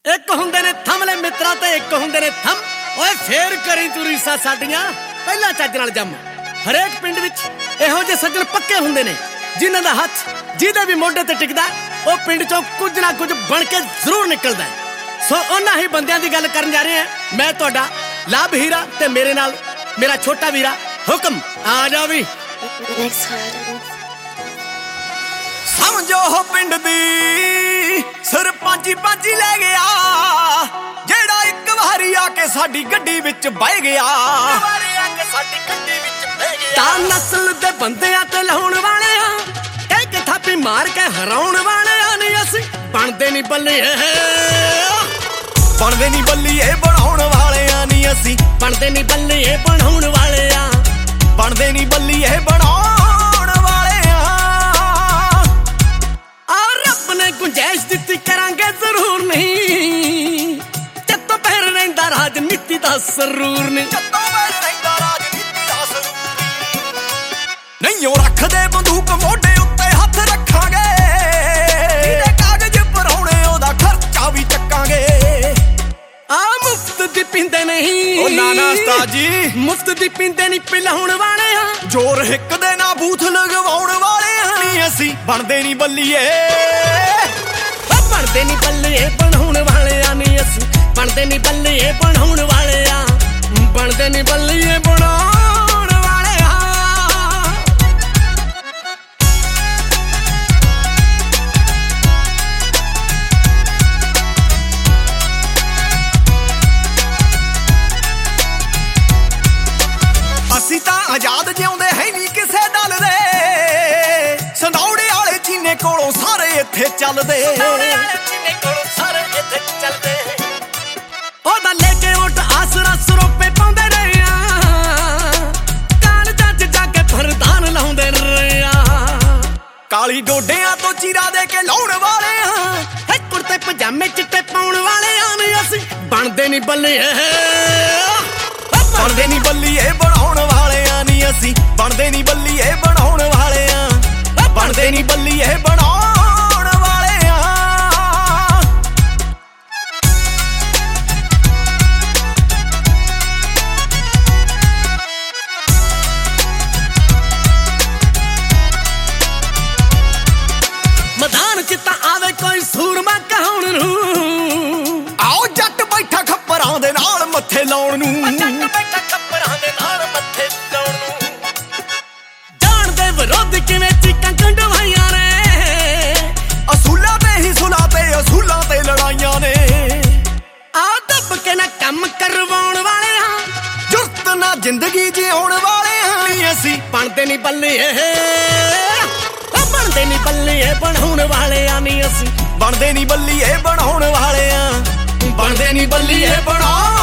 ਇੱਕ ਹੁੰਦੇ ਨੇ ਥਮਲੇ ਮਿੱਤਰਾ ਤੇ ਇੱਕ ਹੁੰਦੇ ਨੇ ਥਮ। ਓਏ ਫੇਰ ਕਰੀ ਤੂੰ ਰੀਸਾਂ ਸਾਡੀਆਂ, ਪਹਿਲਾਂ ਚੱਜ ਨਾਲ ਜੰਮ। ਹਰੇਕ ਪਿੰਡ ਵਿੱਚ ਇਹੋ ਜਿਹੇ ਸੱਜਣ ਪੱਕੇ ਹੁੰਦੇ ਨੇ ਜਿਨ੍ਹਾਂ ਦਾ ਹੱਥ ਜਿਹਦੇ ਵੀ ਮੋਢੇ ਤੇ ਟਿਕਦਾ ਉਹ ਪਿੰਡ ਚੋਂ ਕੁਝ ਨਾ ਕੁਝ ਬਣ ਕੇ ਜ਼ਰੂਰ ਨਿਕਲਦਾ। ਸੋ ਉਹਨਾਂ ਹੀ ਬੰਦਿਆਂ ਦੀ ਗੱਲ ਕਰਨ ਜਾ ਰਹੇ ਹਾਂ। ਮੈਂ ਤੁਹਾਡਾ ਲਾਭ ਹੀਰਾ ਤੇ ਮੇਰੇ ਨਾਲ ਮੇਰਾ ਛੋਟਾ ਵੀਰਾ ਹੁਕਮ। ਆ ਜਾ ਵੀ ਸਮਝੋ ਹੋ ਪਿੰਡ ਦੀ ਸਰਪੰਚੀ ਪੰਚੀ ਲੈ ਗਿਆ, ਜਿਹੜਾ ਇੱਕ ਵਾਰੀ ਆ ਕੇ ਸਾਡੀ ਗੱਡੀ ਵਿੱਚ ਬਹਿ ਗਿਆ। ਤਾਂ ਨਸਲ ਦੇ ਬੰਦਿਆਂ ਤੇ ਲਾਉਣ ਵਾਲਿਆਂ, ਇੱਕ ਥਾਪੀ ਮਾਰ ਕੇ ਹਰਾਉਣ ਵਾਲਿਆਂ ਨਹੀਂ ਅਸੀਂ ਬਣਦੇ ਨਹੀਂ ਬੱਲੀਏ। ਬਣਦੇ ਨਹੀਂ ਬੱਲੀਏ ਬਣਾਉਣ ਵਾਲਿਆਂ ਨਹੀਂ ਅਸੀਂ ਬਣਦੇ ਨਹੀਂ ਬੱਲੀਏ ਬਣਾਉਣ ਵਾਲਿਆਂ। ਬਣਦੇ ਨਹੀਂ ਬੱਲੀਏ ਬਣਾਉਣ ਵਾਲਿਆਂ। ਆ ਰੱਬ ਨੇ ਗੁੰਜਾਇਸ਼ ਦਿੱਤੀ ਕਰਾਂਗੇ ਜ਼ਰੂਰ ਨਹੀਂ, ਜੱਤੋਂ ਪਹਿਰ ਰਹਿੰਦਾ ਰਾਜਨੀਤੀ ਦਾ ਸਰੂਰ ਨਹੀਂ। ਜੱਤੋਂ ਪਹਿਰ ਰਹਿੰਦਾ ਰਾਜਨੀਤੀ ਦਾ ਸਰੂਰ ਨਹੀਂ। ਉਹ ਰੱਖਦੇ ਬੰਦੂਕ ਮੋਢੇ ਉੱਤੇ ਹੱਥ ਰੱਖਾਂਗੇ, ਜਿਹਦੇ ਕਾਗਜ਼ ਭਰਾਉਣੇ ਉਹਦਾ ਖਰਚਾ ਵੀ ਚੱਕਾਂਗੇ। ਆ ਮੁਫਤ ਦੀ ਪੀਂਦੇ ਨਹੀਂ, ਉਹ ਨਾ ਨਾ ਉਸਤਾਦ ਜੀ, ਮੁਫਤ ਦੀ ਪੀਂਦੇ ਨਹੀਂ ਪਿਲਾਉਣ ਵਾਲੇ ਆ। ਜੋਰ ਹਿੱਕ ਦੇ ਨਾ ਬੂਥ ਲਗਵਾਉਣ ਵਾਲੇ ਨਹੀਂ ਅਸੀਂ ਬਣਦੇ ਨਹੀਂ ਬੱਲੀਏ। ਬਣਦੇ ਨਹੀਂ ਬੱਲੀਏ ਬਣਾਉਣ ਵਾਲਿਆਂ ਨਹੀਂ ਅਸੀਂ ਬਣਦੇ ਨਹੀਂ ਬੱਲੀਏ ਬਣਾਉਣ ਵਾਲਿਆਂ। ਬਣਦੇ ਨਹੀਂ ਬੱਲੀਏ ਬਣਾਉਣ ਵਾਲਿਆਂ। ਅਸੀਂ ਤਾਂ ਆਜ਼ਾਦ ਜਿਉਂਦੇ ਹੈ ਨਹੀਂ ਕਿਸੇ ਦਲ ਦੇ, ਸੰਧੌੜੇ ਵਾਲੇ ਚੀਨੇ ਕੋਲੋਂ ਸਾਰੇ ਇੱਥੇ ਚੱਲਦੇ। ਉਹਦਾ ਲੈ ਕੇ ਓਟ ਆਸਰਾ ਸਰੋਪੇ ਪਾਉਂਦੇ ਰਹੇ ਆ, ਕਾਲਜਾਂ 'ਚ ਜਾ ਕੇ ਫਰਦਾਨ ਲਾਉਂਦੇ ਰਹੇ ਆ। ਕਾਲੀ ਡੋਡਿਆਂ ਤੋਂ ਚੀਰਾ ਦੇ ਕੇ ਲਾਉਣ ਵਾਲੇ ਆ, ਕੁੜਤੇ ਪਜਾਮੇ ਚਿੱਟੇ ਪਾਉਣ ਵਾਲੇ ਆ ਨਹੀਂ ਅਸੀਂ ਬਣਦੇ ਨਹੀਂ ਬੱਲੀਏ। ਬਣਦੇ ਨਹੀਂ ਬੱਲੀਏ ਬਣਾਉਣ ਵਾਲਿਆਂ ਨਹੀਂ ਅਸੀਂ ਬਣਦੇ ਨਹੀਂ ਬੱਲੀਏ ਬਣਾਉਣ ਵਾਲਿਆਂ। ਬਣਦੇ ਨਹੀਂ ਬੱਲੀਏ ਬਣਾਉਣ ਵਾਲਿਆਂ। ਮੈਦਾਨ 'ਚ ਤਾਂ ਆਵੇ ਕੋਈ ਸੂਰਮਾ ਕਹਾਉਣ ਨੂੰ, ਆਓ ਜੱਟ ਬੈਠਾ ਖੱਪਰਾਂ ਦੇ ਨਾਲ ਮੱਥੇ ਲਾਉਣ ਨੂੰ। ਜਾਣਦੇ ਵਿਰੋਧ ਕਿਵੇਂ ਚੀਕਾਂ ਕੰਡਵਾਈਆਂ ਨੇ, ਅਸੂਲਾਂ ਤੇ ਹੀ ਸੁਲਾ ਤੇ ਅਸੂਲਾਂ ਤੇ ਲੜਾਈਆਂ ਨੇ। ਆ ਦੱਬ ਕੇ ਨਾ ਕੰਮ ਕਰਵਾਉਣ ਵਾਲਿਆਂ, ਜੁਰਤ ਨਾ ਜ਼ਿੰਦਗੀ ਜਿਉਣ ਵਾਲਿਆਂ ਨਹੀਂ ਅਸੀਂ ਬਣਦੇ ਨਹੀਂ ਬੱਲੀਏ। ਬਣਦੇ ਨਹੀਂ ਬੱਲੀਏ ਬਣਾਉਣ ਵਾਲਿਆਂ ਨਹੀਂ ਅਸੀਂ ਬਣਦੇ ਨਹੀਂ ਬੱਲੀਏ ਬਣਾਉਣ ਵਾਲਿਆਂ। ਬਣਦੇ ਨਹੀਂ ਬੱਲੀਏ ਬਣਾਉਣ